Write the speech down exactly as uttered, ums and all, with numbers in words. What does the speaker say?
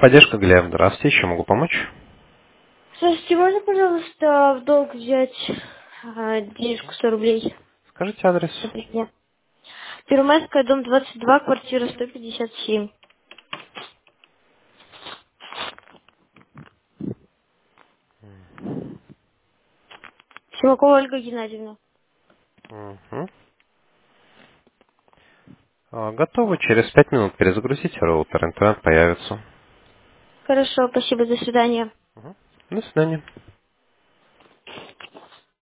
Поддержка Глеб, здравствуйте, чем могу помочь? Здравствуйте, можно, пожалуйста, в долг взять а, денежку сто рублей? Скажите адрес. Добрый день. Первомайская, дом двадцать два, квартира сто пятьдесят семь. Симакова Ольга Геннадьевна. Мгм. А, Готовы, через пять минут перезагрузите роутер, интернет появится. Хорошо, спасибо, до свидания. Мгм. До свидания.